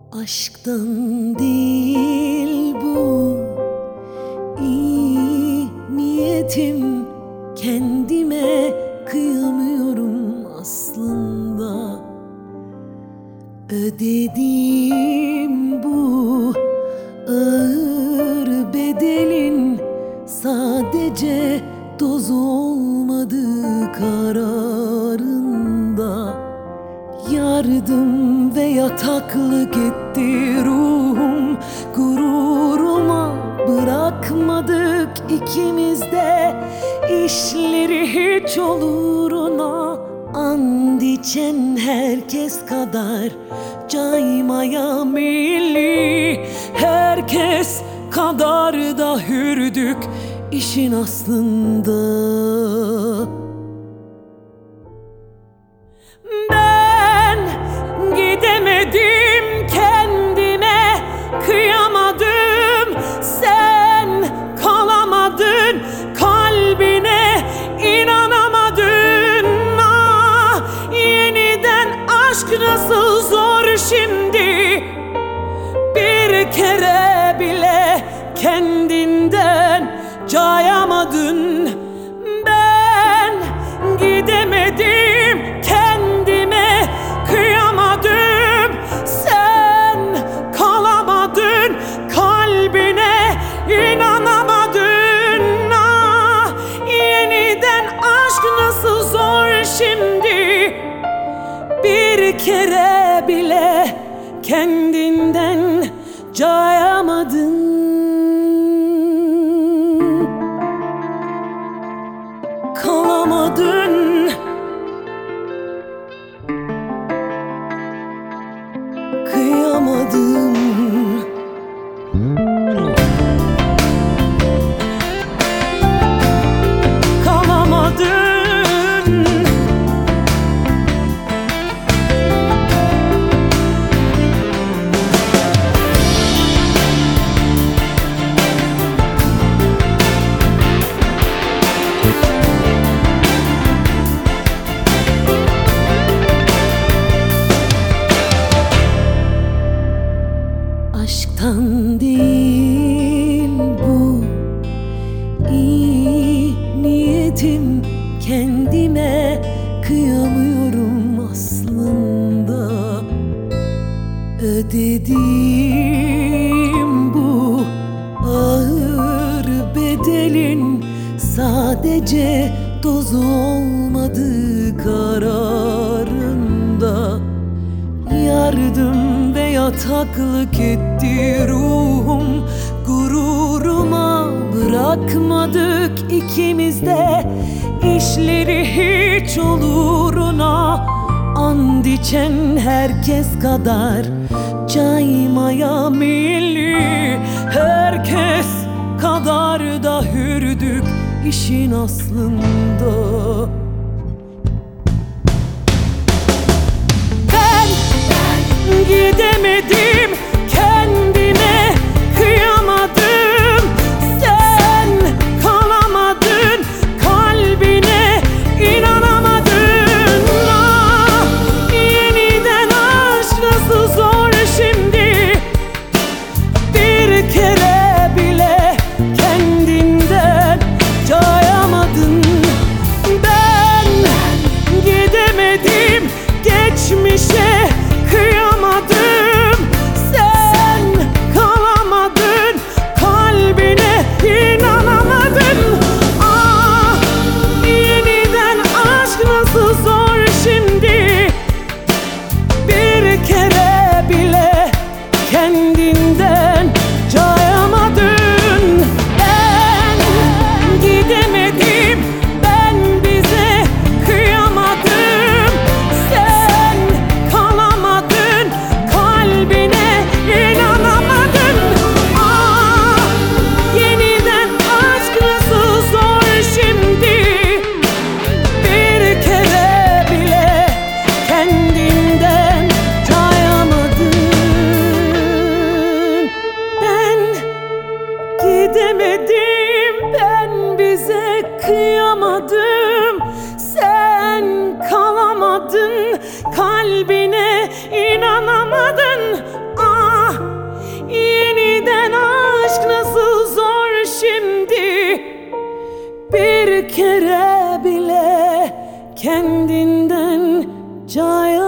Aşktan değil bu, iyi niyetim, kendime kıyamıyorum aslında. Ödediğim bu ağır bedelin sadece doz olmadı kararında. Yardım ve yataklık etti ruhum, gururuma bırakmadık ikimiz de işleri hiç oluruna. And içen herkes kadar caymaya meyilli, herkes kadar da hürdük işin aslında. Ben gidemedim, kendime kıyamadım. Sen kalamadın, kalbine inanamadın. Ah, yeniden aşk nasıl zor şimdi. Bir kere bile kendinden cayamadın. Ben gidemedim, kendime kıyamadım. Sen kalamadın, kalbine inanamadın. Ah, yeniden aşk nasıl zor şimdi. Bir kere bile kendinden cayamadın. Kalamadın, kıyamadım. Kalamadın. Aşktan değil bu, iyi niyetim, kendime kıyamıyorum aslında. Ödediğim bu ağır bedelin sadece doz olmadı kararında. Yardım ve yataklık etti ruhum, gururuma bırakmadık ikimiz de işleri hiç oluruna. And içen herkes kadar caymaya meyilli, herkes kadar da hürdük işin aslında. Gidemedim, kendime kıyamadım. Sen kalamadın, kalbine inanamadın. Ah, yeniden aşk nasıl zor şimdi. Bir kere bile kendinden cayamadın. Ben kere bile kendinden cay